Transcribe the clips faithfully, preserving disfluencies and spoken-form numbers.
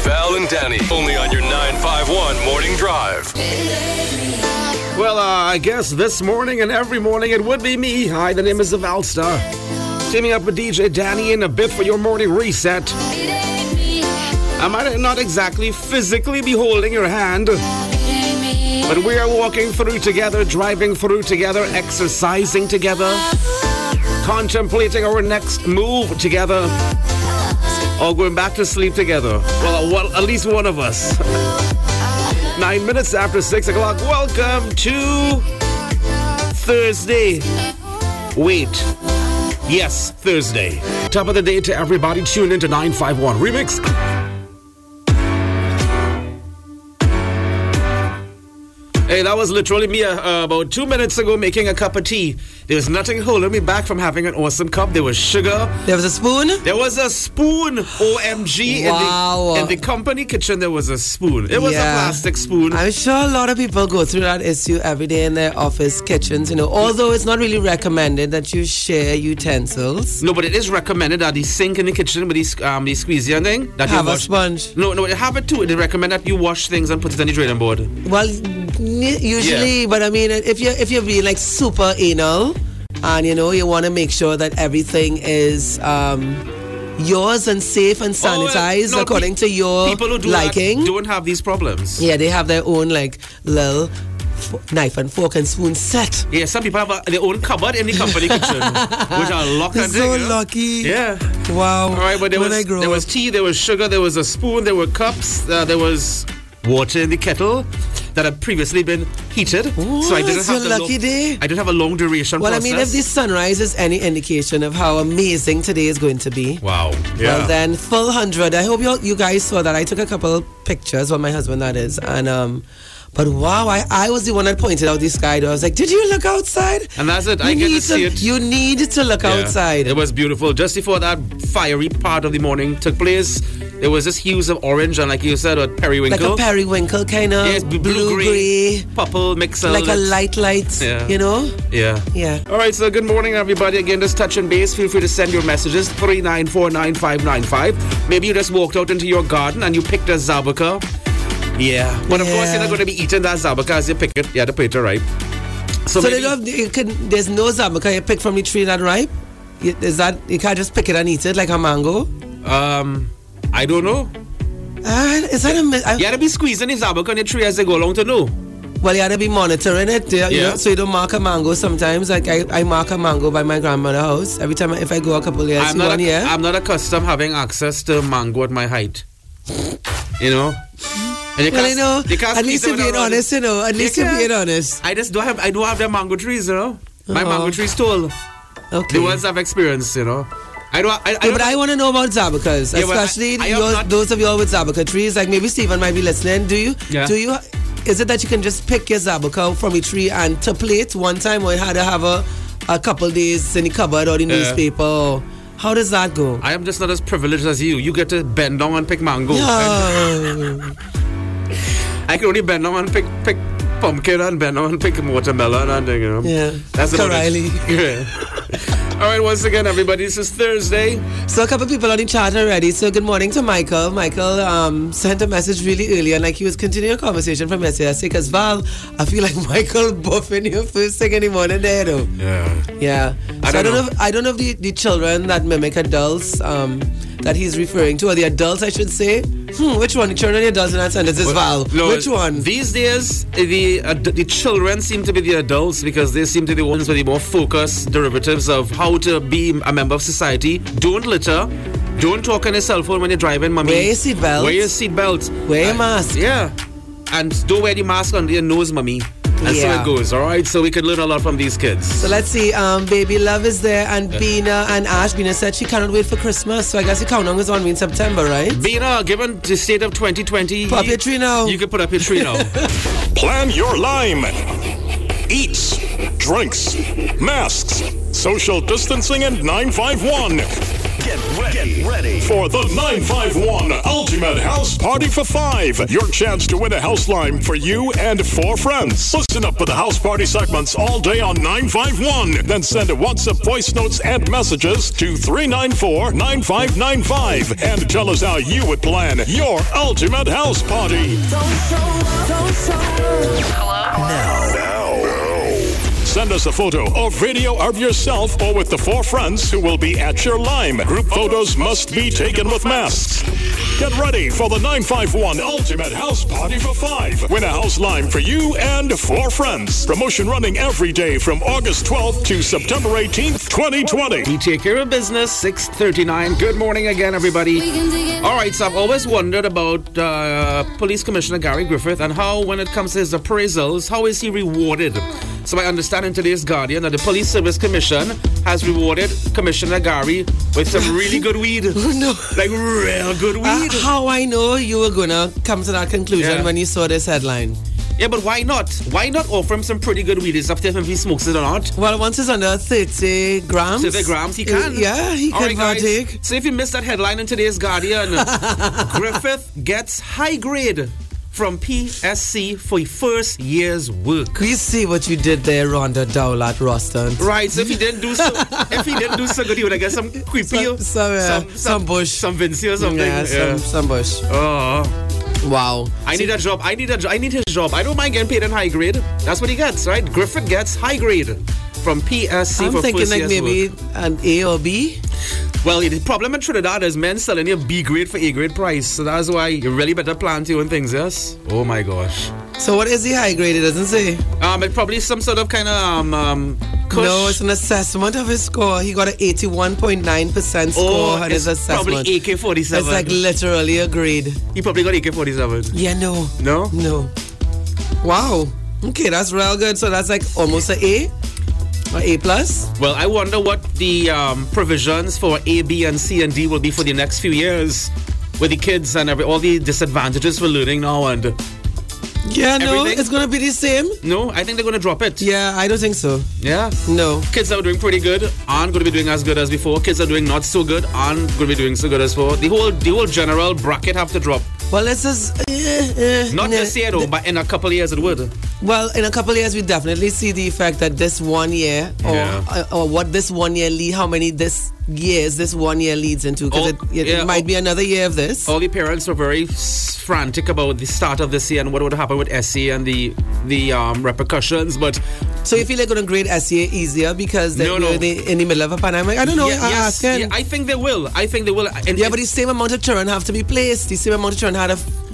Val and Danny, only on your nine five one Morning Drive. Well, uh, I guess this morning and every morning it would be me. Hi, the name is the Valstar. Teaming up with D J Danny in a bit for your morning reset. I might not exactly physically be holding your hand, but we are walking through together, driving through together, exercising together, contemplating our next move together, or going back to sleep together. Well, well at least one of us. Nine minutes after six o'clock. Welcome to Thursday. Wait. Yes, Thursday. Top of the day to everybody. Tune into nine five one Remix. Hey, that was literally me uh, about two minutes ago making a cup of tea. There was nothing holding me back from having an awesome cup. There was sugar. There was a spoon? There was a spoon. O M G. Wow. In the, in the company kitchen, there was a spoon. It was yeah. a plastic spoon. I'm sure a lot of people go through that issue every day in their office kitchens, you know, although it's not really recommended that you share utensils. No, but it is recommended that the sink in the kitchen with the, um, the squeezy thing. That have you a wash. sponge. No, no, they have it too. They recommend that you wash things and put it on the draining board. Well, usually, yeah. but I mean, if you're, if you're being like super anal, and you know, you want to make sure that everything is um, yours and safe and sanitized oh, no, according pe- to your people who do liking. That don't have these problems. Yeah, they have their own like little f- knife and fork and spoon set. Yeah, some people have a, their own cupboard in the company kitchen, which are locked and so thing, lucky. Yeah. Wow. All right, but there when was there up. was tea, there was sugar, there was a spoon, there were cups, uh, there was water in the kettle that had previously been heated. Ooh, so I didn't have a the lucky long, day. I didn't have a long duration well, process. I mean, if this sunrise is any indication of how amazing today is going to be. Wow. Yeah. Well, then, full hundred. I hope you you guys saw that. I took a couple pictures, well, my husband that is, and um. But wow, I, I was the one that pointed out the sky. I was like, did you look outside? And that's it. You I get to, to see it. You need to look yeah. outside. It was beautiful. Just before that fiery part of the morning took place, there was this hues of orange and, like you said, a periwinkle. Like a periwinkle kind of yes, blue, blue gray, gray, purple mix. Like a light light, yeah. you know? Yeah. Yeah. All right, so good morning, everybody. Again, just touch and base. Feel free to send your messages, three nine four nine five nine five. Maybe you just walked out into your garden and you picked a zabuka. Yeah, but of yeah. course you're not going to be eating that zabuka as you pick it. You have to put it ripe. So, so they don't, you can, there's no zabuka you pick from the tree that ripe? You, is that you can't just pick it and eat it like a mango? Um, I don't know. Uh, is that a? I, you have to be squeezing the zabuka on the tree as they go along to know. Well, you have to be monitoring it, you yeah. know, so you don't mark a mango sometimes. Like I, I mark a mango by my grandmother's house every time I, if I go a couple of years. I'm not, one a, year. I'm not accustomed having access to mango at my height. You know. And you well, you know, you at least you're being honest, you know. At least you you're being honest. I just don't have, I don't have the mango trees, you know. My uh-huh. mango trees tall. Okay. The ones I've experienced, you know. I don't. I, I yeah, don't but I want to know about zabukas, yeah, especially I, I your, not, those of y'all with zabuka trees. Like maybe Stephen might be listening. Do you? Yeah. Do you? Is it that you can just pick your zabuka from a tree and to plate one time, or you had to have a a couple days in the cupboard or the yeah. newspaper? Or, how does that go? I am just not as privileged as you. You get to bend down and pick mango. Yeah. I can only bend down and pick pick pumpkin and bend down and pick watermelon and you know. Yeah. That's about it. Yeah. All right, once again, everybody, this is Thursday. So a couple people on the chat already. So good morning to Michael. Michael um, sent a message really early and like he was continuing a conversation from yesterday. I say, because Val, I feel like Michael buffing you first thing in the morning there though. Yeah. Yeah. I so don't I don't know. know if, I don't know if the, the children that mimic adults um, that he's referring to, or the adults I should say. Hmm, which one? The children or the adults in that sentence is well, Val. No, which one? These days, the uh, the children seem to be the adults because they seem to be the ones with the more focused derivatives of how to be a member of society. Don't litter. Don't talk on your cell phone when you're driving, mommy. Wear your seatbelt. Wear your seatbelt. Wear your uh, mask. Yeah. And don't wear the mask under your nose, mommy. And yeah. so it goes, all right? So we could learn a lot from these kids. So let's see. Um, Baby Love is there, and Bina and Ash. Bina said she cannot wait for Christmas. So I guess the countdown is on in September, right? Bina, given the state of twenty twenty, put up your tree now. You can put up your tree now. Plan your lime. Eats, drinks, masks, social distancing, and nine five one. Get ready. Get ready for the nine five one Ultimate House Party for Five. Your chance to win a house line for you and four friends. Listen up for the house party segments all day on nine five one. Then send a WhatsApp voice notes and messages to three nine four nine five nine five and tell us how you would plan your ultimate house party. Don't show, don't show. Hello? Now. now. Send us a photo or video of yourself or with the four friends who will be at your lime. Group photos must be taken with masks. Get ready for the nine five one Ultimate House Party for Five. Win a house lime for you and four friends. Promotion running every day from August twelfth to September eighteenth, twenty twenty. We take care of business, six thirty-nine. Good morning again, everybody. All right, so I've always wondered about uh, Police Commissioner Gary Griffith and how, when it comes to his appraisals, how is he rewarded? So I understand in today's Guardian that the Police Service Commission has rewarded Commissioner Gary with some really good weed. Oh, no. Like real good weed. Uh, how I know you were going to come to that conclusion Yeah. when you saw this headline? Yeah, but why not? Why not offer him some pretty good weed? It's up to him if he smokes it or not. Well, once it's under thirty grams. thirty grams, he can. Yeah, he All can right, guys. partake. So if you missed that headline in today's Guardian, Griffith gets high grade from P S C for first year's work. We see what you did there, Rhonda Dowlat Roston. Right, so if he didn't do so, if he didn't do so good, he would have got some creepy, Some, some, uh, some, some bush. some Vinci or something. Yeah, some, some bush. Oh, Wow. I need a job. I need a. jo- I need his job. I don't mind getting paid in high grade. That's what he gets, right? Griffith gets high grade from P S C I'm for thinking first like year's maybe work. an A or B. Well, the problem in Trinidad is men selling you B grade for A grade price. So that's why you really better plan to own things, yes? Oh my gosh. So what is the high grade? It doesn't say. Um, it's probably some sort of kind of um, um kush. No, it's an assessment of his score. He got an eighty-one point nine percent score Oh, on it's his assessment. probably A K forty-seven. It's like literally a grade. He probably got A K forty-seven. Yeah, no. No? No. Wow. Okay, that's real good. So that's like almost an A or A plus. Well, I wonder what the um, provisions for A, B, and C and D will be for the next few years with the kids and every, all the disadvantages for learning now. And Yeah, no, Everything? it's gonna be the same. no, I think they're going to drop it. Yeah, I don't think so. Yeah. No. Kids that are doing pretty good aren't going to be doing as good as before. Kids that are doing not so good aren't going to be doing so good as before. The whole, the whole general bracket have to drop. Well, this is uh, uh, Not nah, this year though, but in a couple of years it would. Well, in a couple of years, we definitely see the effect that this one year, or Yeah. uh, or what this one year lead, how many this years this one year leads into, because Oh, it, it, yeah, it might oh. be another year of this. All the parents were very s- frantic about the start of this year and what would happen with S A and the the um, repercussions. But So you feel they're going to grade S A easier because they're No, no. in, the, in the middle of a pandemic? I don't know. yeah, I yes, asking. yeah, I think they will. I think they will. And Yeah, it- but the same amount of children have to be placed. The same amount of children had to,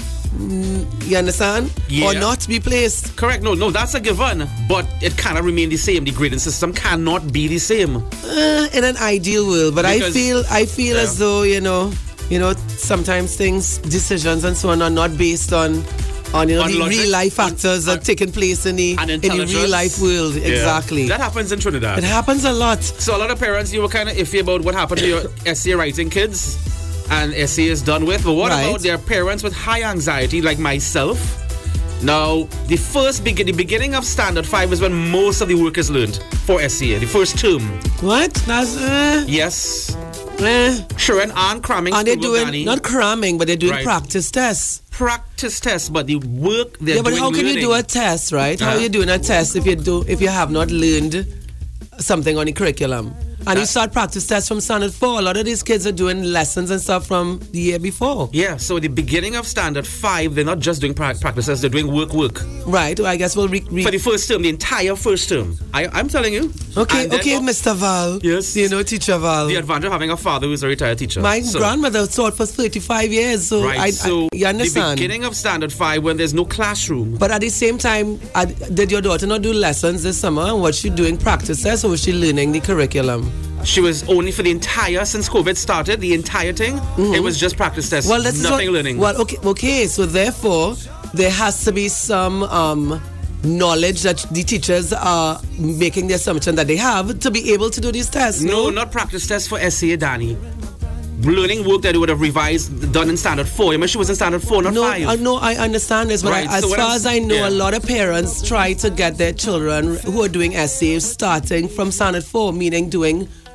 mm, you understand? Yeah. Or not be placed. correct. No, no, that's a given. But it cannot remain the same. The grading system cannot be the same. Uh, in an ideal world, but Because- I feel I feel yeah. as though you know, you know, sometimes things, decisions, and so on are not based on, on you know, On the logic, real life on- factors that on- are taking place in the and in the real intelligence. life world. Yeah. Exactly. That happens in Trinidad. It happens a lot. So a lot of parents, you were kind of iffy about what happened to your S A writing kids, and S A is done with. But what Right. about their parents with high anxiety, like myself? Now, the first begin, the beginning of Standard Five is when most of the work is learned for S A. The first term, What? That's uh, yes. eh. Children aren't cramming. And they're school book, doing Danny. not cramming, but they're doing Right. practice tests. practice tests, but the work they're Yeah, but doing how can learning. you do a test, right? How Uh-huh. are you doing a test if you do if you have not learned something on the curriculum? And you That- start practice tests from standard four. A lot of these kids are doing lessons and stuff from the year before. Yeah, so the beginning of Standard Five, they're not just doing pra- practices; they're doing work, work Right. Well, I guess we'll re- re- for the first term, the entire first term. I, I'm telling you. Okay, And then- okay, Mister Val. Yes. You know, Teacher Val. The advantage of having a father who's a retired teacher. My So- grandmother taught for thirty-five years, so Right, I, so I, you understand. the beginning of Standard Five, when there's no classroom. But at the same time, I, did your daughter not do lessons this summer? And was she doing practices or was she learning the curriculum? She was only for the entire, since COVID started, the entire thing, it was just practice tests, Well, this is nothing what, learning. Well, okay, okay. So therefore, there has to be some um, knowledge that the teachers are making the assumption that they have to be able to do these tests. no, No, not practice tests for S A, Danny. Learning work that they would have revised, done in Standard Four. I mean, she was in Standard Four, not No, Five. I know, I understand this, but Right, I, as so what far I'm- as I know, yeah. a lot of parents try to get their children who are doing essays starting from standard four, meaning doing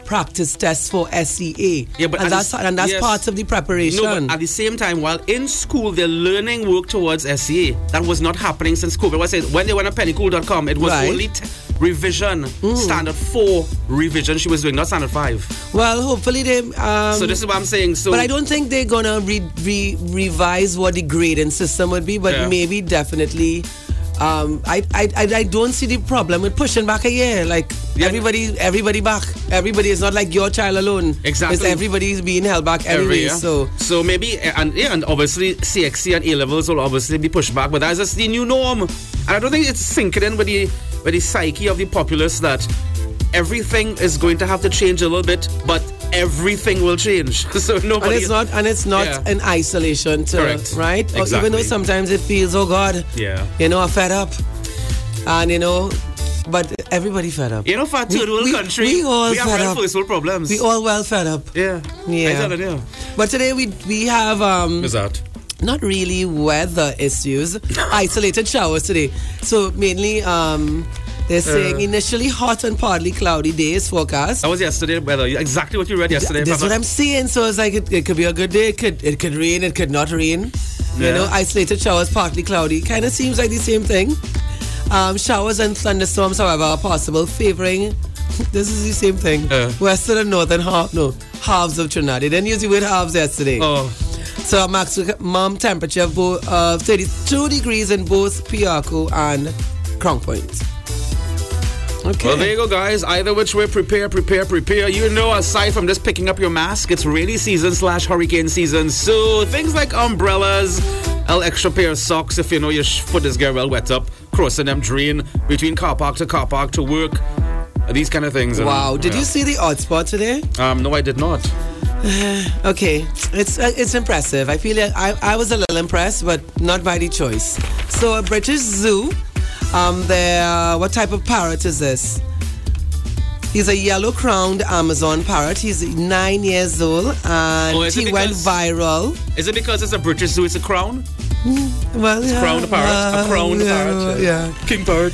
practice test for S E A. Yeah, but and that's the, and that's yes. part of the preparation. No, but at the same time, while in school, they're learning work towards S E A. That was not happening since COVID. What I said, when they went on penny cool dot com, it was Right. only t- revision, mm. standard four revision she was doing, not standard five. Well, hopefully they... Um, so this is what I'm saying. So, but I don't think they're going to re- re- revise what the grading system would be, but Yeah. maybe definitely... Um, I, I I I don't see the problem with pushing back a year. Like Yeah. everybody everybody back. Everybody is not like your child alone. Exactly. It's everybody's being held back Every anyway. year. So so maybe and yeah, and obviously C X C and A levels will obviously be pushed back, but that's just the new norm. And I don't think it's sinking in with the with the psyche of the populace that everything is going to have to change a little bit, but everything will change. So nobody. and it's not and it's not Yeah. in isolation to Correct. right. Or Exactly. even though sometimes it feels, oh God, Yeah. you know, I'm fed up, and you know, but everybody fed up. You know, for a third world we- country, we all have fed real up. first world problems. We all well fed up. yeah. Yeah. I don't know. But today we we have um. What's that? Not really weather issues, isolated showers today. So mainly, um, they're saying Uh. initially hot and partly cloudy days forecast. That was yesterday weather. Exactly what you read yesterday. That's what Papa. I'm saying. So it's like it, it could be a good day. It could it could rain. It could not rain. You Yeah. know, isolated showers, partly cloudy. Kind of seems like the same thing. Um, showers and thunderstorms, however, are possible, favoring. This is the same thing. Uh. Western and northern half, no halves of Trinidad. They didn't use the word halves yesterday. Oh. So maximum temperature of bo- uh, thirty-two degrees in both Piarco and Crown Point. Okay. Well, there you go, guys. Either which way, prepare, prepare, prepare. You know, aside from just picking up your mask, it's rainy season slash hurricane season. So things like umbrellas, an extra pair of socks if you know your sh- foot is getting well wet up, crossing them drain between car park to car park to work, these kind of things. Wow. And, Did yeah. you see the odd spot today? Um, no, I did not. Okay, it's uh, it's impressive. I feel like I, I was a little impressed, but not by the choice. So a British zoo, um, there. What type of parrot is this? He's a yellow-crowned Amazon parrot. He's nine years old, and Oh, is it he went because- viral. Is it because it's a British zoo, it's a crown? Well, yeah, Crowned parrot? uh, a crowned yeah, parrot? Yeah. King parrot.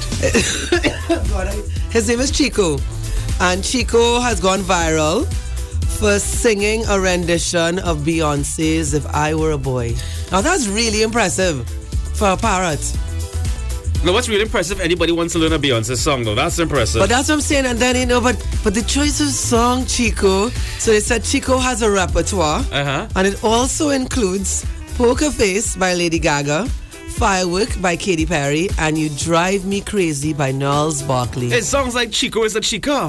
His name is Chico, and Chico has gone viral for singing a rendition of Beyonce's "If I Were a Boy." Now that's really impressive for a parrot. Now, what's really impressive, anybody wants to learn a Beyonce song, though. That's impressive. But that's what I'm saying. And then, you know, but but the choice of song, Chico, so they said Chico has a repertoire. Uh-huh. And it also includes Poker Face by Lady Gaga, Firework by Katy Perry, and You Drive Me Crazy by Gnarls Barkley. It sounds like Chico is a chica.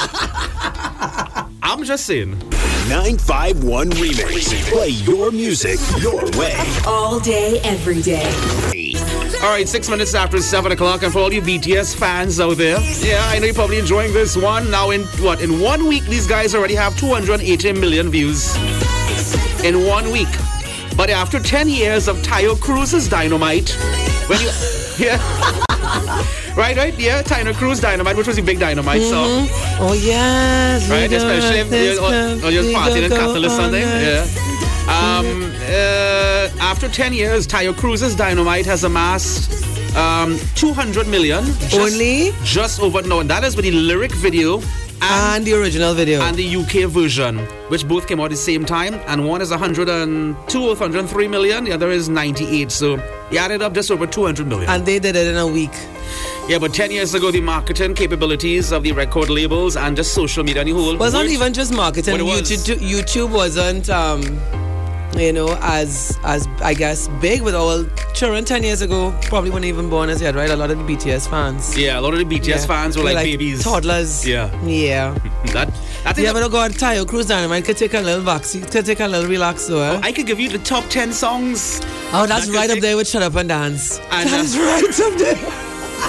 I'm just saying. nine five one Remix. Play your music your way. All day, every day. All right, six minutes after seven o'clock, and for all you B T S fans out there, yeah, I know you're probably enjoying this one. Now, in what, in one week, these guys already have two hundred eighty million views. In one week. But after ten years of Tayo Cruz's Dynamite, when you, yeah, right, right, yeah, Tayo Cruz Dynamite, which was a big Dynamite song, Oh, yes. right? we Especially if got this you're on, club, on your we party in go Catalyst all Sunday, night. yeah. Um, uh, after ten years, Tayo Cruz's Dynamite has amassed um, two hundred million. Just, Only? Just over, no, and that is with the lyric video and, And the original video. and the U K version, which both came out at the same time. And one is one hundred two or one hundred three million, the other is ninety-eight. So you added up just over two hundred million. And they did it in a week. Yeah, but ten years ago, the marketing capabilities of the record labels and just social media and the whole. Well, it's not weren't- even just marketing. What it was. YouTube, YouTube wasn't, um, you know, as as I guess big with all children ten years ago. Probably weren't even born as yet, right? A lot of the B T S fans. Yeah, a lot of the B T S Yeah. fans were They're like, babies. toddlers. Yeah. Yeah. That, I think Yeah, but oh God, Tayo Cruz Dynamite could take a little vaccine, could take a little relax, though. Eh? I could give you the top ten songs. Oh, that's that right could up take- there with Shut Up and Dance. And, That uh, is right up there.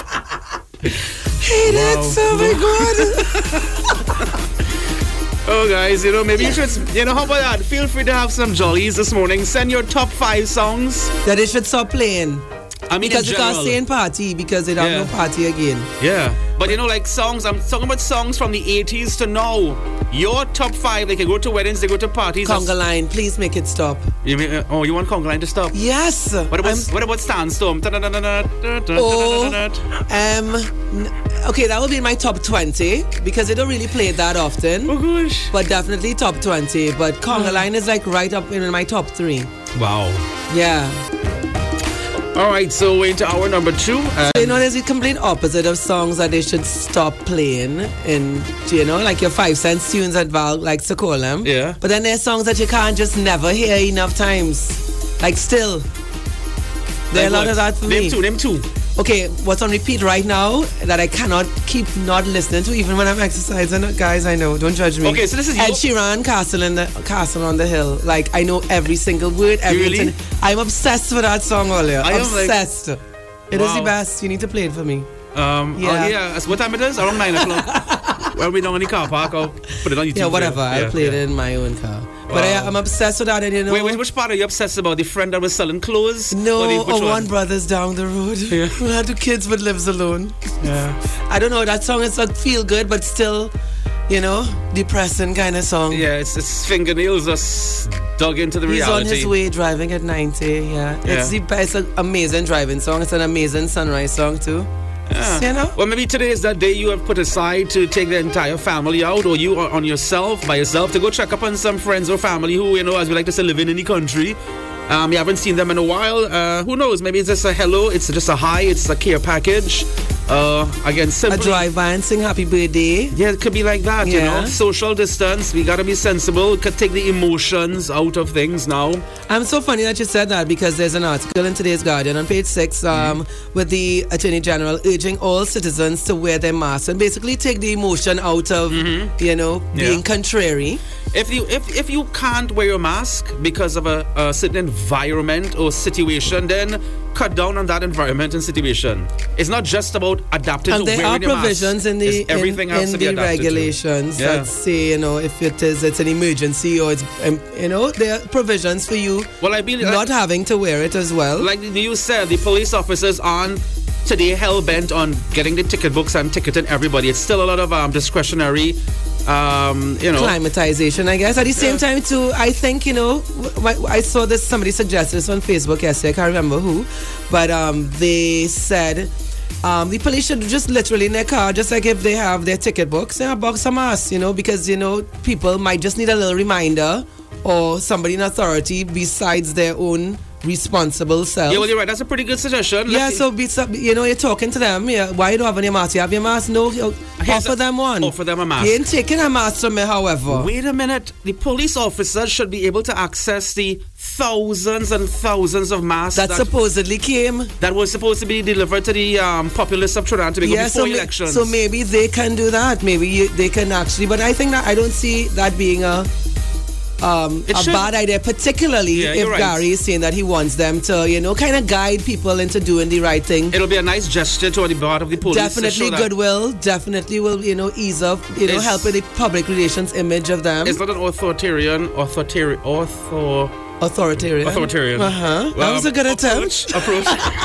Hey, that's so my God. Oh, guys, you know, maybe you should, you know, how about that? Feel free to have some jollies this morning. Send your top five songs. That they should stop playing. I mean, Because in they can't general. stay in party because they don't Yeah. have no party again. Yeah, but you know, like songs, I'm talking about songs from the eighties to now. Your top five, they can go to weddings, they go to parties. Conga line, please make it stop. You mean, uh, oh, you want Conga Line to stop? Yes. What about, I'm- what about Sandstorm? O M okay, that would be in my top twenty because they don't really play it that often. Oh gosh. But definitely top twenty. But Conga Line is like right up in my top three. Wow. Yeah. All right, so we're into hour number two. So, you know, there's the complete opposite of songs that they should stop playing in, you know, like your five cents tunes that Val likes to call them. Yeah. But then there's songs that you can't just never hear enough times. Like still. There are a lot of that for name me. Two, name two. Okay, what's on repeat right now that I cannot keep not listening to even when I'm exercising? Guys, I know, don't judge me. Okay, so this is Ed your... Sheeran, Castle, in the, Castle on the Hill. Like, I know every single word, every really? Inten- I'm obsessed with that song earlier. I obsessed. Like... It wow. is the best. You need to play it for me. Um, yeah. Oh, yeah. So what time it is? Around nine o'clock. Well, we don't in the car park. I'll put it on YouTube. Yeah, whatever. Yeah, I'll play yeah. it in my own car. Wow. But I, I'm obsessed with that. And you know, wait, wait, which part are you obsessed about? The friend that was selling clothes? No, or, the, or one? One Brothers down the road. Yeah. Who had two kids but lives alone. Yeah. I don't know. That song is like feel good, but still, you know, depressing kind of song. Yeah, it's, it's fingernails just dug into the He's reality. on his way driving at ninety. Yeah, yeah. it's the best. It's an amazing driving song. It's an amazing sunrise song too. Yeah. You know? Well, maybe today is that day you have put aside to take the entire family out, or you are on yourself, by yourself, to go check up on some friends or family who, you know, as we like to say, living in the country. Um, you haven't seen them in a while. Uh, who knows? Maybe it's just a hello. It's just a hi. It's a care package. Uh, again, simply... A drive-by and sing happy birthday. Yeah, it could be like that, yeah. you know. Social distance. We got to be sensible. Could take the emotions out of things now. I'm so funny that you said that because there's an article in today's Guardian on page six um, mm-hmm. with the Attorney General urging all citizens to wear their masks and basically take the emotion out of, mm-hmm. you know, being yeah. contrary. If you if, if you can't wear your mask because of a, a certain environment or situation, then cut down on that environment and situation. It's not just about adapting and to wearing your mask. And there are provisions in the everything in, has in to be the adapted regulations to. Yeah. that say, you know, if it is it's an emergency or it's um, you know, there are provisions for you well, I believe, not like, having to wear it as well. Like you said, the police officers aren't today hell bent on getting the ticket books and ticketing everybody. It's still a lot of um, discretionary. Um, you know, climatization, I guess. At the same yeah. time, too, I think, you know, I saw this, somebody suggested this on Facebook yesterday, I can't remember who, but um, they said um, the police should just literally in their car, just like if they have their ticket books, and a box of masks, you know, because, you know, people might just need a little reminder or somebody in authority besides their own responsible self. Yeah, well, you're right. That's a pretty good suggestion. Yeah, Let's so be, you know, you're talking to them. Yeah, why you don't have any mask? You have your mask? No, offer a, them one. Offer them a mask. You ain't taking a mask from me, however. Wait a minute. The police officers should be able to access the thousands and thousands of masks that, that supposedly came. That was supposed to be delivered to the um, populace of Trinidad and Tobago yeah, before so elections. Ma- so maybe they can do that. Maybe you, they can actually. But I think that I don't see that being a. Um, a should. bad idea, particularly yeah, if right. Gary is saying that he wants them to, you know, kind of guide people into doing the right thing. It'll be a nice gesture to the part of the police. Definitely goodwill. Definitely will, you know, ease up, you know, it's, help with the public relations image of them. It's not an authoritarian, authoritarian, author, authoritarian. Authoritarian. Uh huh. Well, that was a good approach, attempt. Approach.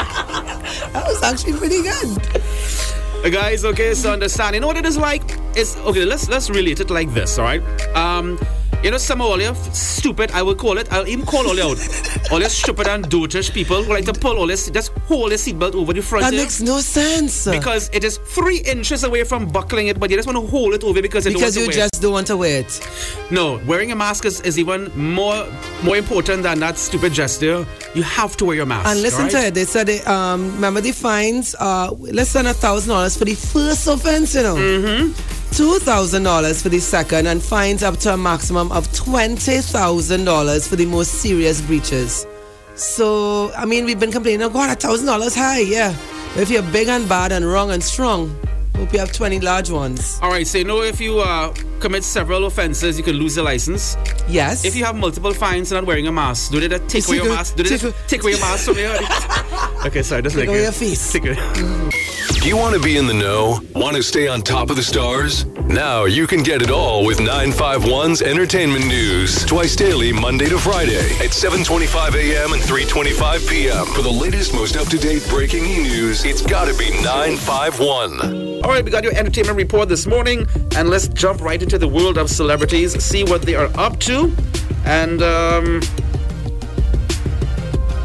That was actually pretty good. Uh, guys, okay, so understand. You know what it is like? It's okay. Let's let's relate it like this, all right? Um. You know, some of all you stupid, I will call it, I'll even call all you out. All you stupid and dotish people who like to pull all this, just hold your seatbelt over the front. That here, makes no sense. Because it is three inches away from buckling it, but you just want to hold it over because, because you you just don't want to wear it. No, wearing a mask is, is even more more important than that stupid gesture. You have to wear your mask. And listen right? to it, they said, they, um, remember the fines, uh, less than a thousand dollars for the first offense, you know. Mm-hmm. two thousand dollars for the second, and fines up to a maximum of twenty thousand dollars for the most serious breaches. So, I mean, we've been complaining, oh God, one thousand dollars high, yeah. But if you're big and bad and wrong and strong, hope you have twenty large ones. All right, so you know if you uh, commit several offenses, you can lose your license. Yes. If you have multiple fines and not wearing a mask, do they just take away your mask? Do they just take away your mask from you? Okay, sorry, just take like away your face. Take it. Do you want to be in the know? Want to stay on top of the stars? Now you can get it all with nine five one's Entertainment News. Twice daily, Monday to Friday at seven twenty-five a.m. and three twenty-five p.m. For the latest, most up-to-date breaking news, it's got to be nine five one. All right, we got your entertainment report this morning, and let's jump right into the world of celebrities, see what they are up to. And, um...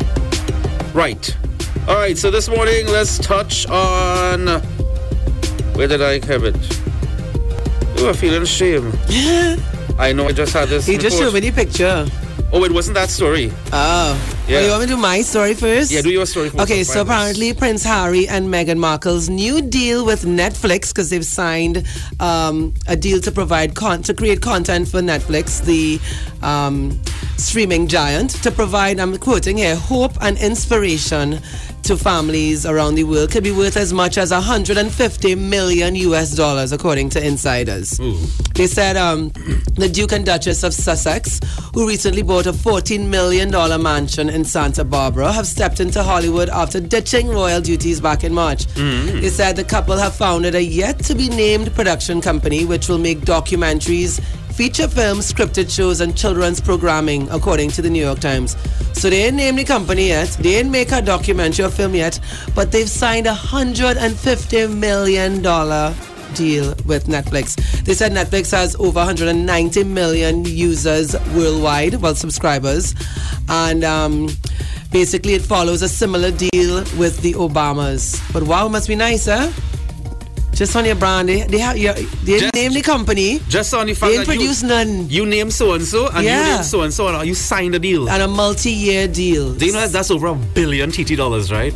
Right. All right, so this morning, let's touch on Where did I have it? Oh, I'm feeling shame. I know I just had this He just report. showed me the picture. Oh, it wasn't that story. Oh. Yeah. Well, you want me to do my story first? Yeah, do your story first. Okay, so apparently Prince Harry and Meghan Markle's new deal with Netflix, because they've signed um, a deal to provide con- to create content for Netflix, the um, streaming giant, to provide, I'm quoting here, hope and inspiration to families around the world, could be worth as much as one hundred fifty million U S dollars, according to insiders. Ooh. They said um, the Duke and Duchess of Sussex, who recently bought a fourteen million dollars mansion in Santa Barbara, have stepped into Hollywood after ditching royal duties back in March. Mm-hmm. They said the couple have founded a yet-to-be-named production company which will make documentaries, feature films, scripted shows, and children's programming, according to the New York Times. So they ain't named the company yet. They ain't make a documentary or film yet, but they've signed a one hundred fifty million dollars deal with Netflix. They said Netflix has over one hundred ninety million users worldwide, well, subscribers. And um, basically it follows a similar deal with the Obamas. But wow, must be nice, huh? Just on your brand, they, they have your, they Just- name the company. Just on the fact They that introduce you, none. you name so-and-so and Yeah. you name so-and-so and you signed a deal. And a multi-year deal. Do you know that that's over a billion T T dollars, right?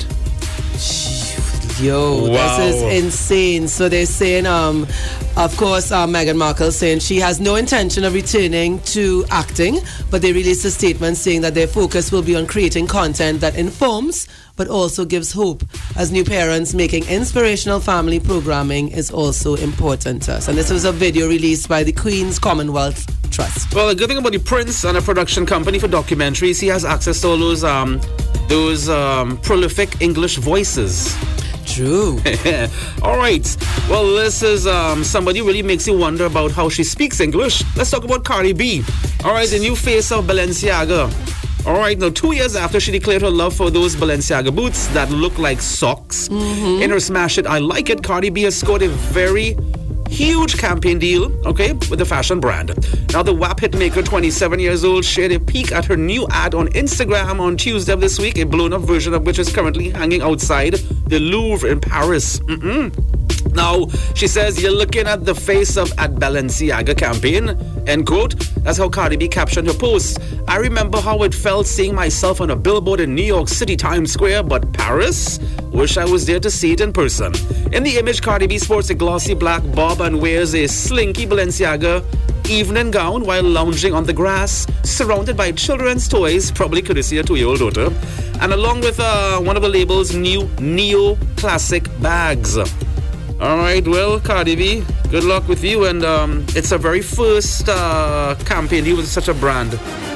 Yo, Wow. this is insane. So they're saying, um, of course, uh, Meghan Markle saying she has no intention of returning to acting, but they released a statement saying that their focus will be on creating content that informs but also gives hope. As new parents, making inspirational family programming is also important to us. And this was a video released by the Queen's Commonwealth Trust. Well, the good thing about the Prince and a production company for documentaries, he has access to all those um, those um, prolific English voices. True. All right. Well, this is um, somebody who really makes you wonder about how she speaks English. Let's talk about Cardi B. All right, the new face of Balenciaga. All right, now two years after she declared her love for those Balenciaga boots that look like socks, mm-hmm. in her Smash It, I Like It, Cardi B has scored a very huge campaign deal, okay, with the fashion brand. Now, the W A P hitmaker, twenty-seven years old, shared a peek at her new ad on Instagram on Tuesday of this week, a blown-up version of which is currently hanging outside the Louvre in Paris. Mm-mm. Now, she says, you're looking at the face of at Balenciaga campaign, end quote. That's how Cardi B captioned her post. I remember how it felt seeing myself on a billboard in New York City, Times Square, but Paris? Wish I was there to see it in person. In the image, Cardi B sports a glossy black bob and wears a slinky Balenciaga evening gown while lounging on the grass, surrounded by children's toys, probably courtesy of a two-year-old daughter, and along with uh, one of the label's new neo-classic bags. All right, well, Cardi B, good luck with you. And um, it's a very first uh, campaign deal with such a brand.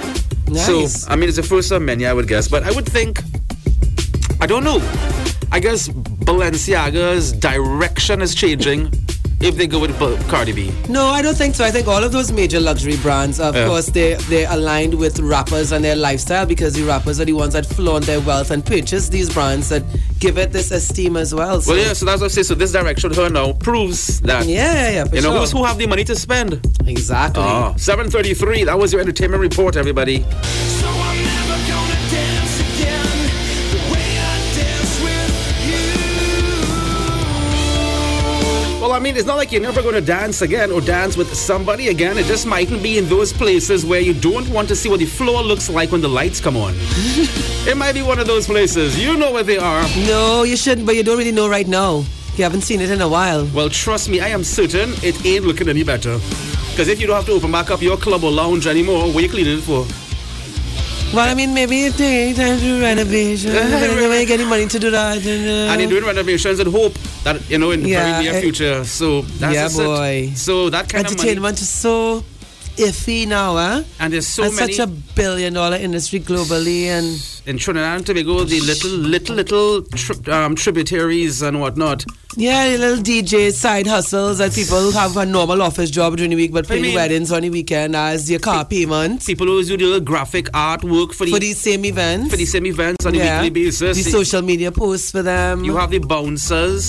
Nice. So, I mean, it's the first of many, I would guess. But I would think, I don't know. I guess Balenciaga's direction is changing if they go with Cardi B. No, I don't think so. I think all of those major luxury brands, of Yeah. course, they, they're aligned with rappers and their lifestyle, because the rappers are the ones that flaunt their wealth and purchase these brands that give it this esteem as well. So. Well, yeah, so that's what I say. So this direction, her now, proves that, Yeah, yeah, yeah, for you know, sure. who's who have the money to spend. Exactly. Ah, seven thirty-three, that was your entertainment report, everybody. So I'm never gonna dance again the way I dance with you. Well, I mean, it's not like you're never going to dance again or dance with somebody again. It just mightn't be in those places where you don't want to see what the floor looks like when the lights come on. It might be one of those places. You know where they are. No, you shouldn't, but you don't really know right now. You haven't seen it in a while. Well, trust me, I am certain it ain't looking any better. Because if you don't have to open back up your club or lounge anymore, what are you cleaning it for? Well, I mean, maybe it takes time to do renovation. When you get the money to do that. And, uh, And you're doing renovations and hope that, you know, in the Yeah, very near eh, future. So that's yeah, just it. boy. So that kind of money. entertainment is so iffy now, huh? And there's so and many. such a billion dollar industry globally, and In Trinidad and Tobago, the little, little, little tri- um, tributaries and whatnot. yeah, the little D J side hustles that people who have a normal office job during the week but pay mean- weddings on the weekend as your car payment People who do the little graphic artwork for the, for these same events. for the same events on a yeah. weekly basis. The social media posts for them. You have the bouncers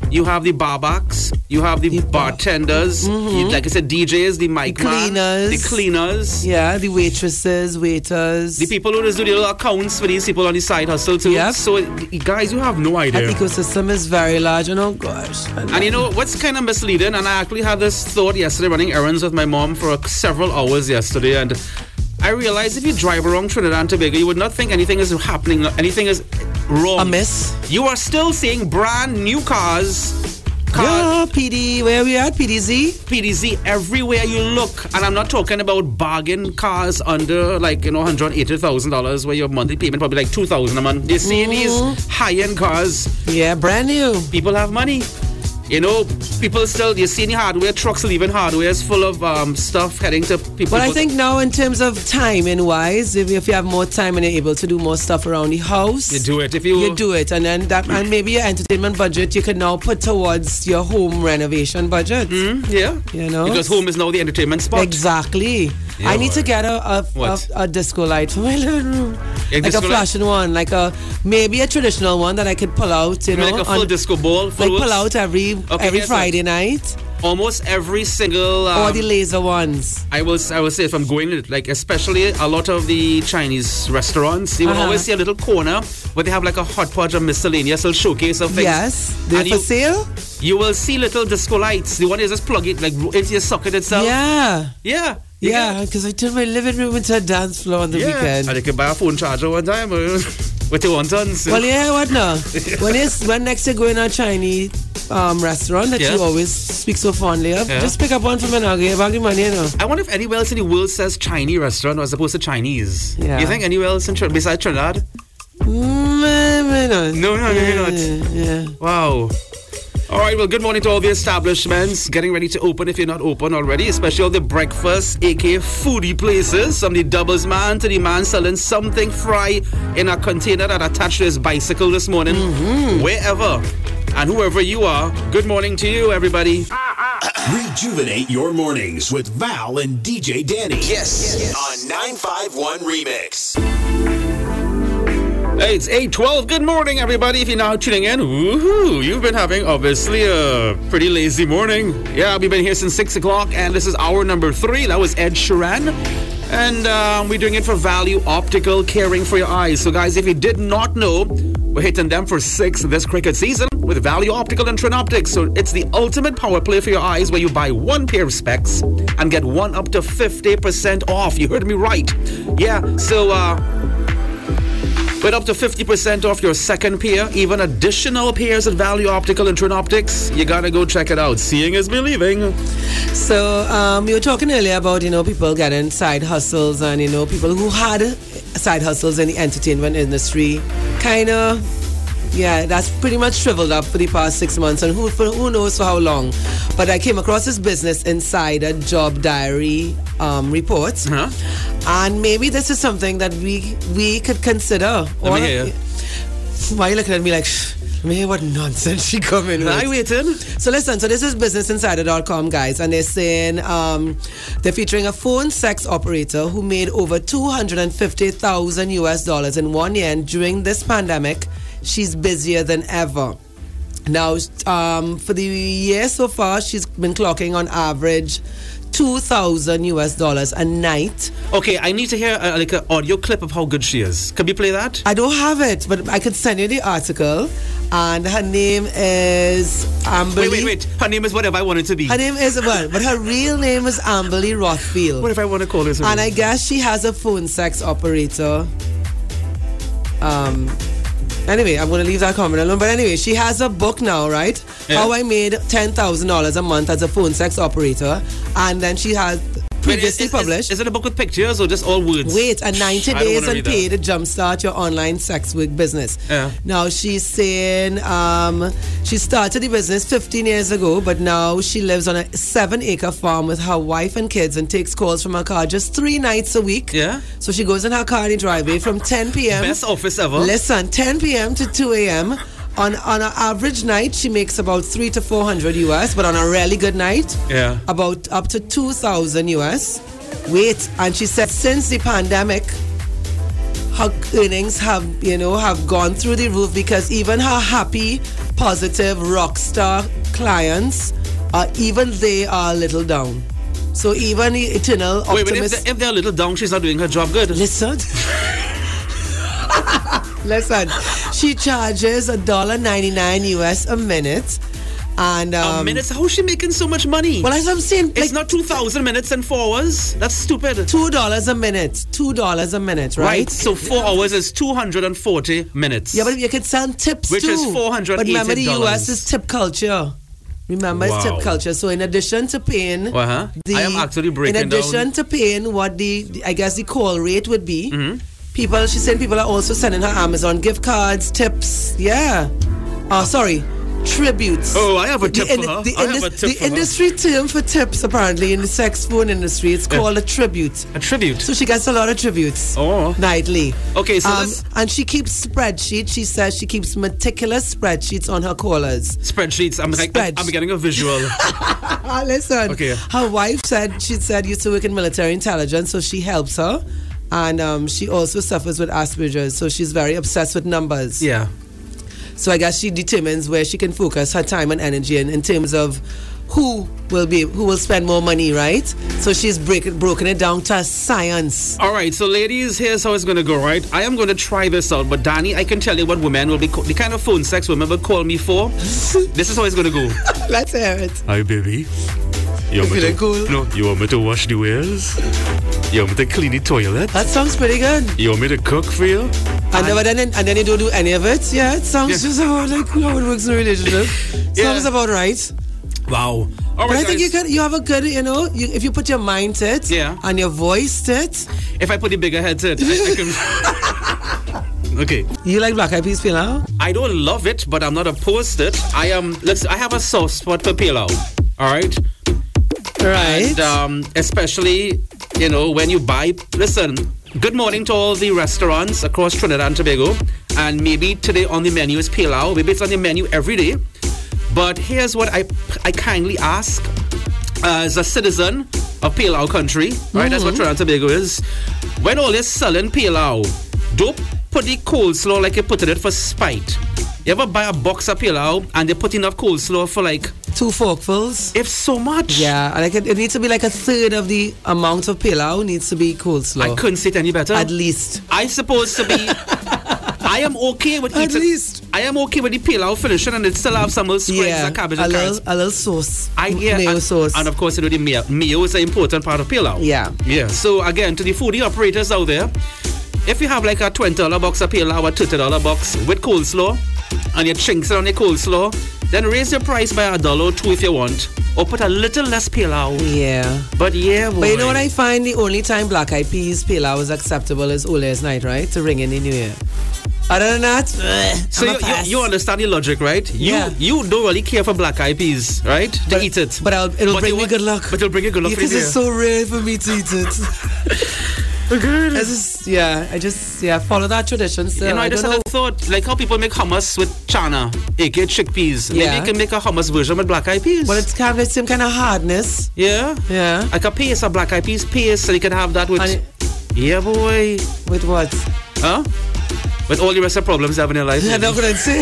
You have the barbacks. You have the, the bartenders. Mm-hmm. You, like I said, D Js, the mic the cleaners. man, the cleaners. Yeah, the waitresses, waiters. The people who just do the little accounts for these people on the side hustle too. Yep. So, guys, you have no idea. That ecosystem is very large, and oh gosh. And you know what's kind of misleading? And I actually had this thought yesterday running errands with my mom for several hours yesterday, and I realized if you drive around Trinidad and Tobago, you would not think anything is happening, anything is wrong. Amiss. You are still seeing brand new cars. Cars. Yeah, P D, where we at? P D Z? P D Z everywhere you look. And I'm not talking about bargain cars under like, you know, one hundred eighty thousand dollars where your monthly payment probably like two thousand dollars a month. You're seeing mm-hmm. these high-end cars. Yeah, brand new. People have money. You know, people still, you're seeing hardware trucks leaving hardwares full of um, stuff heading to people. But I think now in terms of timing wise, if, if you have more time and you're able to do more stuff around the house, you do it. If you you do it, and then that, and maybe your entertainment budget you can now put towards your home renovation budget. Mm, yeah, you know, because home is now the entertainment spot. Exactly. Yeah, I need to get a a, a a disco light for my living room, a like a flashing light? one, like a maybe a traditional one that I could pull out. You, you know, like a full on, disco ball, full like pull out every. Okay, every Friday night. Almost every single um, or the laser ones. I will I will say if I'm going like especially a lot of the Chinese restaurants, you will uh-huh. always see a little corner where they have like a hot pot of miscellaneous little showcase of things. Yes, they're for you, sale. You will see little disco lights. The one is just plug it like into your socket itself. Yeah, yeah. Yeah, because I turned my living room into a dance floor on the yeah. weekend. And you can buy a phone charger one time with your wontons. Well, yeah, what now? when, is, when next you go in a Chinese um, restaurant that yeah. you always speak so fondly of, yeah. just pick up one from an agri, money, you know. I wonder if anywhere else in the world says Chinese restaurant as opposed to Chinese. Yeah. You think anywhere else in Trinidad, besides Trinidad? Mm, maybe not. No, no, maybe yeah, not. Yeah. Wow. All right, well, good morning to all the establishments getting ready to open if you're not open already, especially all the breakfast, aka foodie places, from the doubles man to the man selling something fry in a container that attached to his bicycle this morning. Mm-hmm. Wherever and whoever you are, good morning to you, everybody. Rejuvenate your mornings with Val and D J Danny. Yes, yes. On nine five one Remix. Hey, it's eight twelve. Good morning, everybody. If you're now tuning in, woohoo, you've been having obviously a pretty lazy morning. Yeah, we've been here since six o'clock, and this is hour number three. That was Ed Sheeran. And um, we're doing it for Value Optical, caring for your eyes. So, guys, if you did not know, we're hitting them for six this cricket season with Value Optical and Trinoptics. So, it's the ultimate power play for your eyes where you buy one pair of specs and get one up to fifty percent off. You heard me right. Yeah, so, uh... with up to fifty percent off your second pair, even additional pairs at Value Optical and Trinoptics. You gotta go check it out. Seeing is believing. So, um, you were talking earlier about, you know, people getting side hustles and, you know, people who had side hustles in the entertainment industry. Kind of, yeah, that's pretty much shriveled up for the past six months and who, for, who knows for how long. But I came across this Business Insider Job Diary um, report. Uh-huh. And maybe this is something that we we could consider. Let me hear you. Why are you looking at me like, shh, let me hear what nonsense she coming with. I waiting. So listen, so this is business insider dot com, guys, and they're saying um, they're featuring a phone sex operator who made over two hundred fifty thousand U S dollars in one year, and during this pandemic, she's busier than ever. Now, um, for the year so far, she's been clocking on average two thousand U S dollars a night. Okay, I need to hear uh, like an audio clip of how good she is. Can you play that? I don't have it, but I could send you the article. And her name is Amberly. Wait, wait, wait. Her name is whatever I want it to be. Her name is, well, but her real name is Amberly Rothfield. What if I want to call her? And I guess she has a phone sex operator. Um... Anyway, I'm going to leave that comment alone. But anyway, she has a book now, right? Yeah. How I made ten thousand dollars a month as a phone sex operator. And then she has previously Wait, is, published. Is, is it a book with pictures or just all words? Wait, a ninety days unpaid to jumpstart your online sex work business. Yeah. Now she's saying um, she started the business fifteen years ago, but now she lives on a seven acre farm with her wife and kids and takes calls from her car just three nights a week. Yeah. So she goes in her car in the driveway from ten p.m. Best office ever. Listen, ten p.m. to two a.m. On on an average night, she makes about three to four hundred U S, but on a really good night, yeah, about up to two thousand U S. Wait, and she said since the pandemic, her earnings have, you know, have gone through the roof because even her happy positive rock star clients, uh, even they are a little down. So even the eternal optimist... Wait, but if, they, if they're a little down, she's not doing her job good. Listen. Listen. She charges a dollar ninety-nine U S a minute. And, um, a minute? How is she making so much money? Well, as I'm saying... It's like, not two thousand minutes and four hours? That's stupid. two dollars a minute. two dollars a minute, right? Right, so four hours is two hundred forty minutes. Yeah, but you can sell tips Which too. Which is four hundred eighty dollars. But remember, the U S is tip culture. Remember, wow. it's tip culture. So in addition to paying... Uh-huh. the, I am actually breaking In addition down. to paying what the, the, I guess, the call rate would be, mm-hmm. people, she's saying people are also sending her Amazon gift cards, tips. Yeah. Oh, sorry. Tributes. Oh, I have a tip the, for her. The, I indus- have a tip the for industry her. term for tips, apparently, in the sex phone industry, it's called yeah. a tribute. A tribute. So she gets a lot of tributes. Oh. Nightly. Okay, so um, this... And she keeps spreadsheets. She says she keeps meticulous spreadsheets on her callers. Spreadsheets. I'm like, I'm, I'm getting a visual. Listen. Okay. Her wife said, she said, used to work in military intelligence, so she helps her. And um, she also suffers with Asperger's, so she's very obsessed with numbers. Yeah. So I guess she determines where she can focus her time and energy in, in terms of who will be who will spend more money, right? So she's break, broken it down to science. All right, so ladies, here's how it's going to go, right? I am going to try this out, but Danny, I can tell you what women will be, co- the kind of phone sex women will call me for. This is how it's going to go. Let's hear it. Hi, baby. You want, me to, cool? no, you want me to wash the wheels? You want me to clean the toilet? That sounds pretty good. You want me to cook for you? And, and, then, and then you don't do any of it? Yeah, it sounds yeah. just about like how it works in a relationship. yeah. Sounds about right. Wow. All but right, I think guys. you can, you have a good, you know, you, if you put your mind to it yeah. and your voice to it. If I put the bigger head to it, I, I can... Okay. You like Black Eyed Peas Pilau? I don't love it, but I'm not opposed to it. I am, let's, I have a soft spot for Pilau. All right? Right. And um, especially, you know, when you buy... Listen, good morning to all the restaurants across Trinidad and Tobago. And maybe today on the menu is Pilau. Maybe it's on the menu every day. But here's what I, I kindly ask uh, as a citizen of Pilau country. Right, mm-hmm. That's what Trinidad and Tobago is. When all is selling Pilau, don't put the coleslaw like you put in it for spite. You ever buy a box of Pilau and they put enough coleslaw for like... Two forkfuls? If so much. Yeah, like it, it needs to be like a third of the amount of Pilau needs to be coleslaw. I couldn't say it any better. At least. I supposed to be... I am okay with At eating... least. I am okay with the Pilau finishing and it still have some little sprigs yeah, of cabbage a and little, carrots. a little sauce. I, yeah, mayo and, sauce. And of course, you know, the mayo, mayo is an important part of Pilau. Yeah. Yeah. So again, to the foodie operators out there, if you have like a twenty dollars box of Pilau, a thirty dollars box with coleslaw, and you chinks it on the coleslaw, then raise your price by a dollar or two if you want, or put a little less Pilau. Yeah. But yeah, boy. But you know what I find? The only time Black Eyed Peas Pilau is acceptable is Ole's night, right? To ring in the new year. Other than that, so you, you, you understand the logic, right? You yeah. you don't really care for Black Eyed Peas, right? To but, eat it. But I'll, it'll but bring me want, good luck. But it'll bring you good luck. Because it's so rare for me to eat it. I just, yeah, I just, yeah, follow that tradition. So you know, I, I just don't had know. a thought, like how people make hummus with chana, aka chickpeas. Yeah. Maybe you can make a hummus version with Black Eyed Peas. But it's kind of the same kind of hardness. Yeah? Yeah. Like a paste, a Black Eyed Peas paste, so you can have that with... It, yeah, boy. With what? Huh? With all the rest of problems you have in your life. I'm not going to say.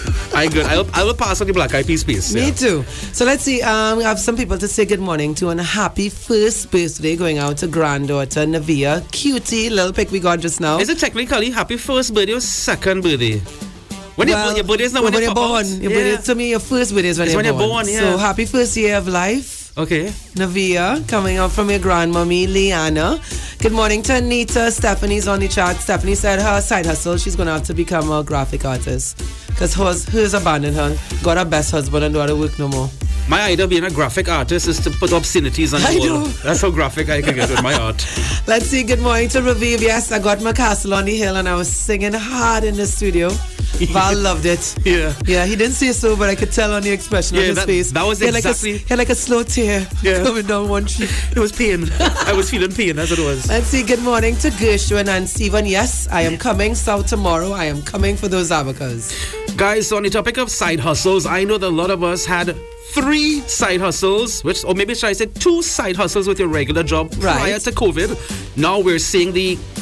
I good. I will, I will pass on the Black Eyed Peas piece. Me yeah. too. So let's see. Um, we have some people to say good morning to and a happy first birthday going out to granddaughter Navia. Cutie little pic we got just now. Is it technically happy first birthday or second birthday? When well, your, your birthday is not when, when you you're born. Out. Your yeah. birthday, to me, your first birthday is when, it's you're, when born. you're born. Yeah. So happy first year of life. Okay. Navia, coming up from your grandmommy, Liana. Good morning to Anita. Stephanie's on the chat. Stephanie said her side hustle, she's going to have to become a graphic artist. Because hers, hers abandoned her. Got her best husband and don't want to work no more. My idea of being a graphic artist is to put obscenities on the wall. That's how graphic I can get with my art. Let's see. Good morning to Raviv. Yes, I got my castle on the hill and I was singing hard in the studio. Val loved it. Yeah. Yeah, he didn't say so, but I could tell on the expression yeah, on his that, face. That was he exactly... Like a, he had like a slow tear yeah. coming down one cheek. It was pain. I was feeling pain, that's what it was. Let's see. Good morning to Gershwin and Stephen. Yes, I am coming south tomorrow. I am coming for those abacus. Guys, on the topic of side hustles, I know that a lot of us had three side hustles, which, or maybe should I say two side hustles with your regular job right. prior to COVID. Now we're seeing the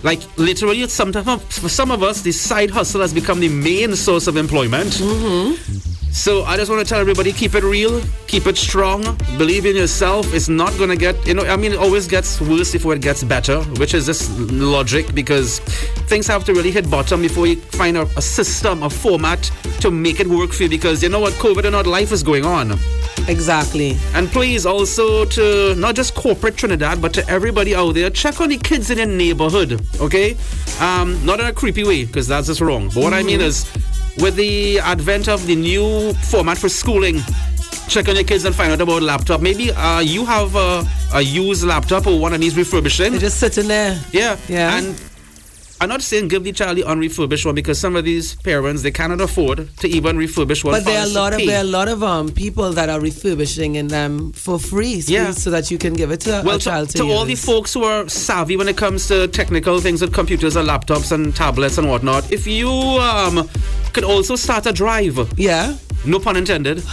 Like, literally, sometimes for some of us, the side hustle has become the main source of employment. Mm-hmm. So I just want to tell everybody, keep it real, keep it strong, believe in yourself. It's not going to get, you know, I mean, it always gets worse before it gets better, which is just logic, because things have to really hit bottom before you find a, a system, a format to make it work for you, because you know what, COVID or not, life is going on. Exactly. And please also to not just corporate Trinidad, but to everybody out there, check on the kids in your neighborhood, okay? Um, not in a creepy way, because that's just wrong. But what mm-hmm. I mean is, with the advent of the new format for schooling, check on your kids and find out about laptop. Maybe uh, you have a, a used laptop or one that needs refurbishing. They're just sitting there. Yeah. Yeah. And I'm not saying give the child the unrefurbished one, because some of these parents, they cannot afford to even refurbish one. But there are a lot of there are a lot of um people that are refurbishing in them for free, so, yeah. so that you can give it to well, a child to, to, to use. all the folks who are savvy when it comes to technical things with computers and laptops and tablets and whatnot. If you um could also start a drive. Yeah. No pun intended.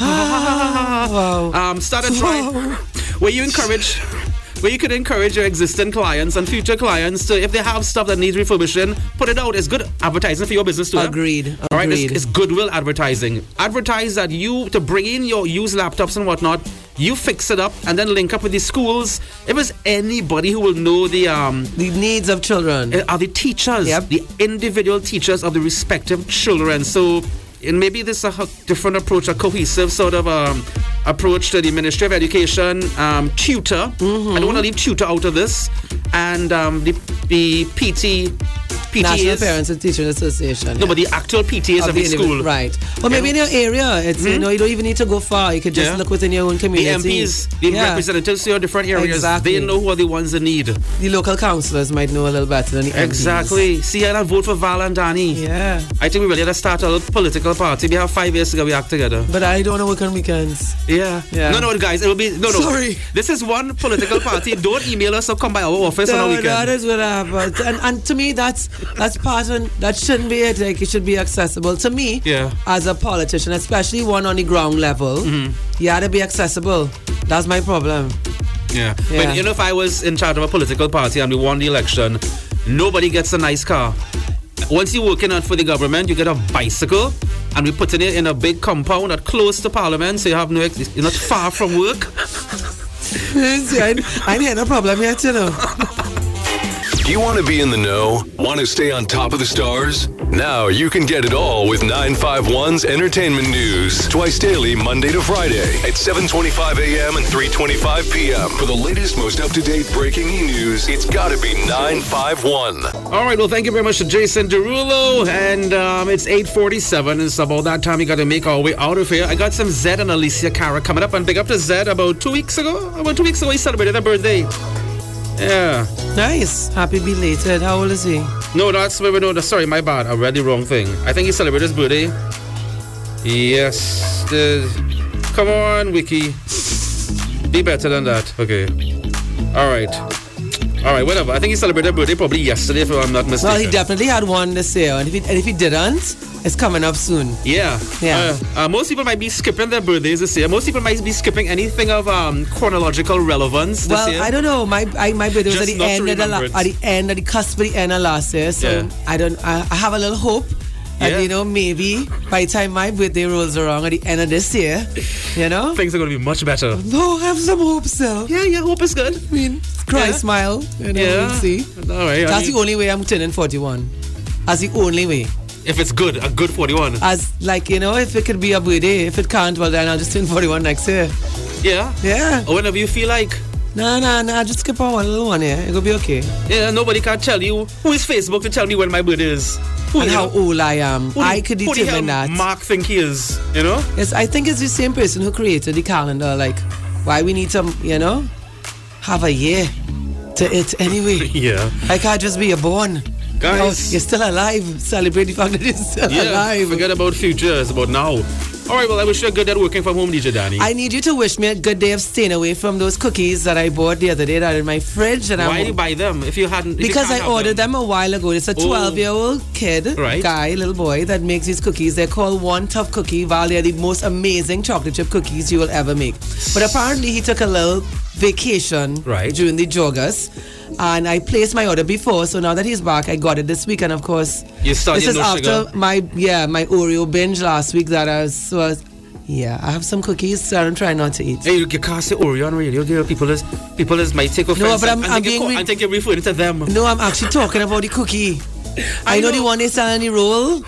Wow. Um, start a drive wow. where you encourage. Where you could encourage your existing clients and future clients to, if they have stuff that needs refurbishing, put it out. It's good advertising for your business too. Agreed. Eh? All right, Agreed. it's, it's goodwill advertising. Advertise that you, to bring in your used laptops and whatnot, you fix it up and then link up with the schools. If it's anybody who will know the um the needs of children, are the teachers, yep. the individual teachers of the respective children. So. And maybe this is a different approach, a cohesive sort of um, approach to the Ministry of Education, um, tutor. Mm-hmm. I don't want to leave tutor out of this. And um, the, the P T, P T As. National Parents and Teachers Association. No, yeah. But the actual P T As of, of the school. Right. Or maybe yeah. in your area, it's, mm-hmm. you know, you don't even need to go far. You can just yeah. look within your own community. The M Ps, the yeah. representatives to your different areas, exactly. they know who are the ones that need. The local councillors might know a little better than the M Ps. Exactly. See, and vote for Val and Danny. Yeah. I think we really had to start a little political party. We have five years ago, we act together. But I don't want to work on weekends. Yeah. yeah. No, no, guys, it will be, no, no. Sorry. This is one political party. Don't email us or come by our office no, on a weekend. That is what happens. And, and to me, that's that's part of, that shouldn't be it. Like, it should be accessible. To me, yeah. as a politician, especially one on the ground level, mm-hmm. you had to be accessible. That's my problem. Yeah. yeah. But you know, if I was in charge of a political party and we won the election, nobody gets a nice car. Once you're working out for the government, you get a bicycle, and we put it in a big compound that's close to Parliament, so you have no, you're not far from work. See, I, I ain't had no problem yet, you know. Do you want to be in the know? Want to stay on top of the stars? Now you can get it all with nine five one's Entertainment News. Twice daily, Monday to Friday at seven twenty-five a.m. and three twenty-five p.m. For the latest, most up-to-date breaking news, it's got to be nine five one. All right, well, thank you very much to Jason Derulo. And um, it's eight forty-seven. It's about that time we got to make our way out of here. I got some Zed and Alicia Cara coming up. And big up to Zed. About two weeks ago, about two weeks ago, he celebrated their birthday. Yeah. Nice. Happy belated. How old is he? No, that's where we know. Sorry, my bad. I read the wrong thing. I think he celebrated his birthday. Yes. Uh, come on, Wiki. Be better than that. Okay. All right. All right, whatever. I think he celebrated birthday probably yesterday, if I'm not mistaken. Well, he definitely had one this year. And if he, and if he didn't, it's coming up soon. Yeah. Yeah. Uh, uh, most people might be skipping their birthdays this year. Most people might be skipping anything of um, chronological relevance this well, year. Well, I don't know. My I, my birthday was Just at the end of the la- at the end, at the cusp of the end of last year. So yeah. I don't. I, I have a little hope. And, yeah. you know, maybe by the time my birthday rolls around at the end of this year, you know, things are going to be much better. No, I have some hope still. Yeah, yeah, hope is good. I mean, cry, yeah. smile, you know, yeah. we'll see. All right. That's I mean, the only way I'm turning forty-one. That's the only way. If it's good, a good forty-one. As, like, you know, if it could be a birthday. If it can't, well, then I'll just turn forty-one next year. Yeah? Yeah. Or whenever you feel like. Nah, nah, nah, just skip on one little one here. It'll be okay. Yeah, nobody can tell you. Who is Facebook to tell me when my birthday is? Who and how know? old I am. Who I could determine that. Mark think he is, you know? Yes, I think it's the same person who created the calendar. Like, why we need to, you know, have a year to it anyway. Yeah. I can't just be a born. Guys. You know, you're still alive. Celebrate the fact that you're still yeah, alive. Forget about future. It's about now. All right, well, I wish you a good day working from home, D J Danny. I need you to wish me a good day of staying away from those cookies that I bought the other day that are in my fridge. And Why I'm, do you buy them if you hadn't? If because you I ordered them. them a while ago. It's a twelve-year-old kid, right. guy, little boy, that makes these cookies. They're called One Tough Cookie. Val, they're the most amazing chocolate chip cookies you will ever make. But apparently he took a little vacation right. during the joggers. And I placed my order before, so now that he's back, I got it this week. And of course, you started this is no after sugar. my yeah my Oreo binge last week. That I was so I was, yeah, I have some cookies, so I'm trying not to eat. Hey, you can't say Oreo on radio, girl. People is people is might take offense. No, but I'm, and I'm think you're being. co- Re- and think you're referring to them. no, I'm actually talking about the cookie. I, I know, know. the one they sell in the roll.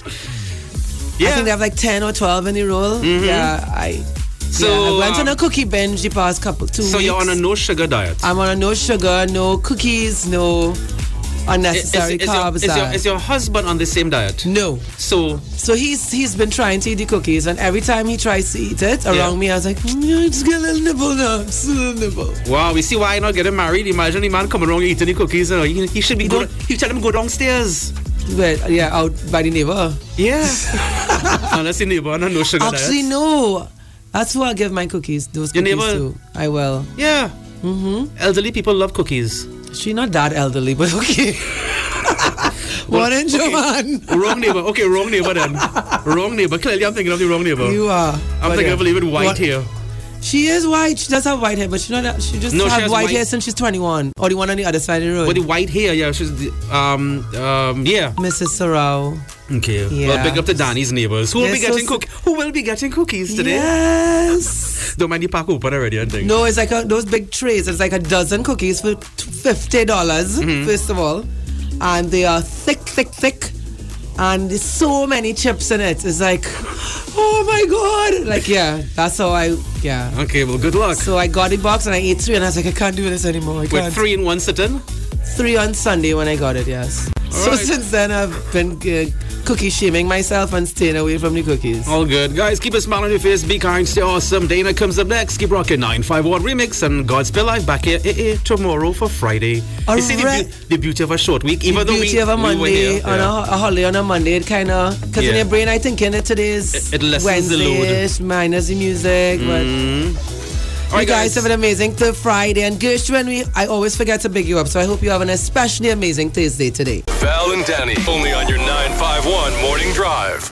Yeah. I think they have like ten or twelve in the roll. Mhm. Yeah, I. So, yeah, I went um, on a cookie binge the past couple two So weeks. you're on a no sugar diet. I'm on a no sugar, no cookies, no unnecessary is, is, carbs. your, is, your, diet. is your husband on the same diet? No. So So he's he's been trying to eat the cookies, and every time he tries to eat it around Yeah. me, I was like, mm, yeah, just get a little nibble now, just a little nibble. wow, we see why you're not getting married. Imagine the man coming around eating the cookies. You know, he, he should be Don't- good. You tell him go downstairs. But yeah, out by the neighbor. Yeah. Unless your neighbor on a no sugar Actually, diet. no. That's who I give my cookies. Those Your cookies neighbor- to. I will. Yeah. Mm-hmm. Elderly people love cookies. She's not that elderly, but okay. Morning, okay. Joanne. Wrong neighbor. Okay, wrong neighbor then. Wrong neighbor. Clearly, I'm thinking of the wrong neighbor. You are. I'm But thinking yeah. of a little bit white What- hair. She is white. She does have white hair, but she not. She just No, she have has white, white- hair since she's twenty-one, or the one on the other side of the road. With the white hair, yeah. She's the, um um yeah. Missus Sorrow. Okay. Yeah. Well, big up to Danny's neighbors. Who will They're be so getting s- cook? Who will be getting cookies today? Yes. Don't mind the pack open already, I think. No, it's like a, those big trays. It's like a dozen cookies for fifty dollars. Mm-hmm. First of all, and they are thick, thick, thick, and there's so many chips in it. It's like, oh my god! Like yeah, that's how I yeah. Okay, well, good luck. So I got the box and I ate three, and I was like, I can't do this anymore. I With can't. three in one sitting. Three on Sunday when I got it. Yes. So right. since then I've been uh, cookie shaming myself and staying away from the cookies. All good. Guys, keep a smile on your face. Be kind. Stay awesome. Dana comes up next. Keep rocking nine five one Remix and Godspell Live back here eh, eh, tomorrow for Friday. All you see the, right. beau- the beauty of a short week. Even The though beauty we, of a we were Monday here, on yeah. a, a holiday on a Monday, it kind of because Yeah. in your brain I thinking that today is It- it lessens the load. Wednesday-ish, minus the music, but. All You right, guys have an amazing th- Friday, and Gershwin, we I always forget to big you up, so I hope you have an especially amazing Thursday today. Val and Danny, only on your nine five one Morning Drive.